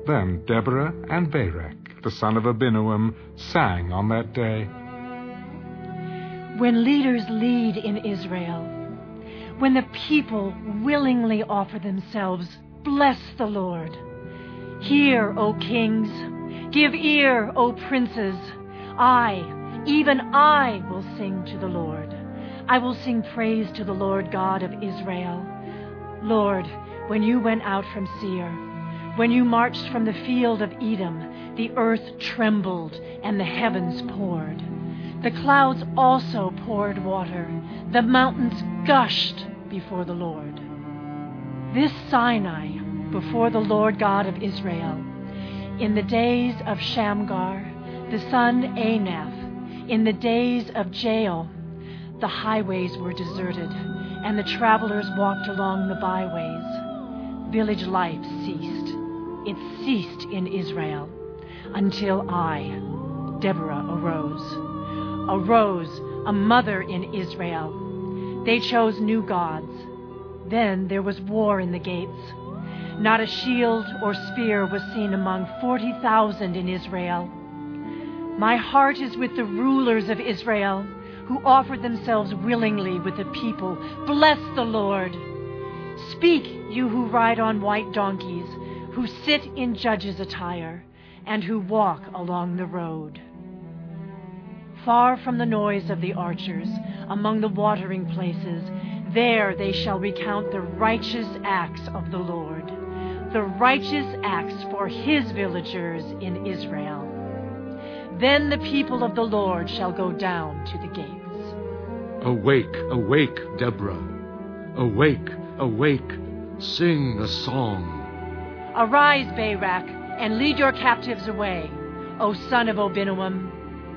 Then Deborah and Barak, the son of Abinoam, sang on that day. When leaders lead in Israel, when the people willingly offer themselves, bless the Lord. Hear, O kings, give ear, O princes. I, even I, will sing to the Lord. I will sing praise to the Lord God of Israel. Lord, when you went out from Seir, when you marched from the field of Edom, the earth trembled and the heavens poured. The clouds also poured water. The mountains gushed before the Lord. This Sinai before the Lord God of Israel, in the days of Shamgar, the son Anath, in the days of Jael, the highways were deserted, and the travelers walked along the byways. Village life ceased. It ceased in Israel until I, Deborah, arose, a mother in Israel. They chose new gods. Then there was war in the gates. Not a shield or spear was seen among 40,000 in Israel. My heart is with the rulers of Israel, who offered themselves willingly with the people. Bless the Lord. Speak, you who ride on white donkeys, who sit in judges' attire, and who walk along the road. Far from the noise of the archers, among the watering places, there they shall recount the righteous acts of the Lord, the righteous acts for his villagers in Israel. Then the people of the Lord shall go down to the gates. Awake, awake, Deborah. Awake, awake, sing a song. Arise, Barak, and lead your captives away, O son of Abinoam.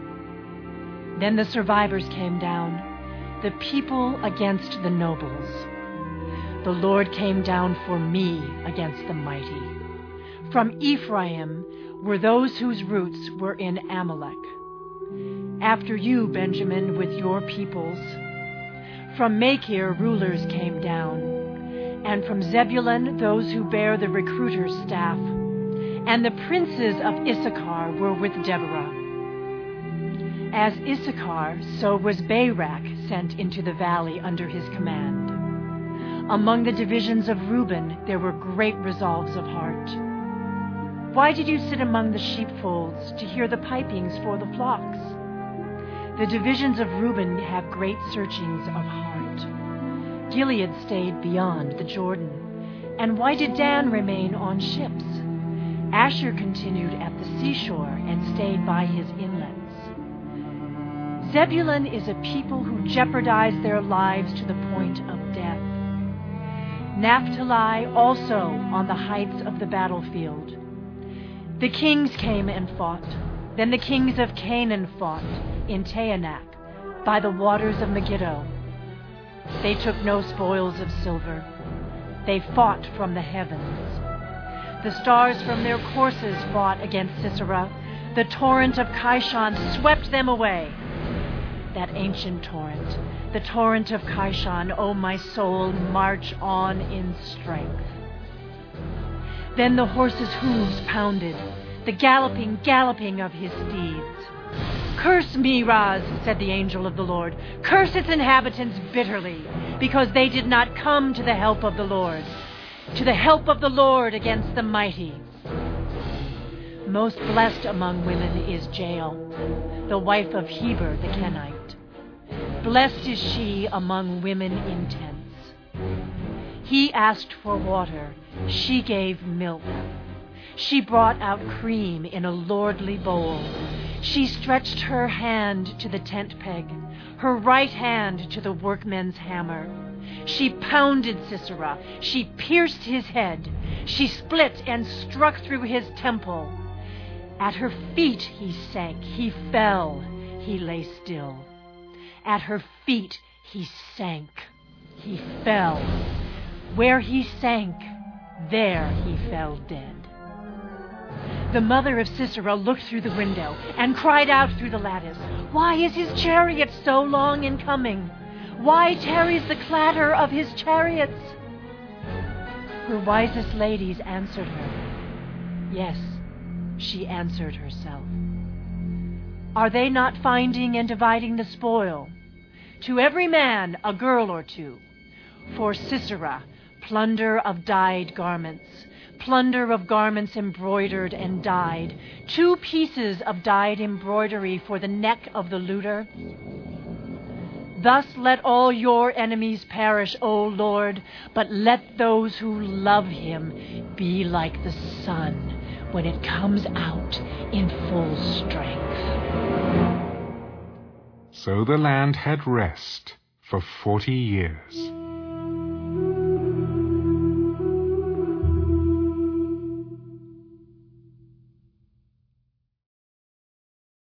Then the survivors came down, the people against the nobles. The Lord came down for me against the mighty. From Ephraim were those whose roots were in Amalek. After you, Benjamin, with your peoples. From Machir rulers came down, and from Zebulun those who bear the recruiter's staff. And the princes of Issachar were with Deborah. As Issachar, so was Barak sent into the valley under his command. Among the divisions of Reuben there were great resolves of heart. Why did you sit among the sheepfolds to hear the pipings for the flocks? The divisions of Reuben have great searchings of heart. Gilead stayed beyond the Jordan. And why did Dan remain on ships? Asher continued at the seashore and stayed by his inlets. Zebulun is a people who jeopardize their lives to the point of death. Naphtali also on the heights of the battlefield. The kings came and fought. Then the kings of Canaan fought in Taanach by the waters of Megiddo. They took no spoils of silver. They fought from the heavens. The stars from their courses fought against Sisera. The torrent of Kishon swept them away. That ancient torrent, the torrent of Kishon, O my soul, march on in strength. Then the horses' hooves pounded, the galloping of his steeds. Curse Meroz, said the angel of the Lord. Curse its inhabitants bitterly, because they did not come to the help of the Lord, to the help of the Lord against the mighty. Most blessed among women is Jael, the wife of Heber the Kenite. Blessed is she among women in tents. He asked for water, she gave milk. She brought out cream in a lordly bowl. She stretched her hand to the tent peg, her right hand to the workman's hammer. She pounded Sisera. She pierced his head. She split and struck through his temple. At her feet he sank. He fell. He lay still. At her feet he sank. He fell. Where he sank, there he fell dead. The mother of Sisera looked through the window and cried out through the lattice, "Why is his chariot so long in coming? Why tarries the clatter of his chariots?" Her wisest ladies answered her, Yes, she answered herself. Are they not finding and dividing the spoil? To every man a girl or two. For Sisera, plunder of dyed garments, plunder of garments embroidered and dyed, 2 pieces of dyed embroidery for the neck of the looter. Thus let all your enemies perish, O Lord, but let those who love him be like the sun when it comes out in full strength. So the land had rest for 40 years.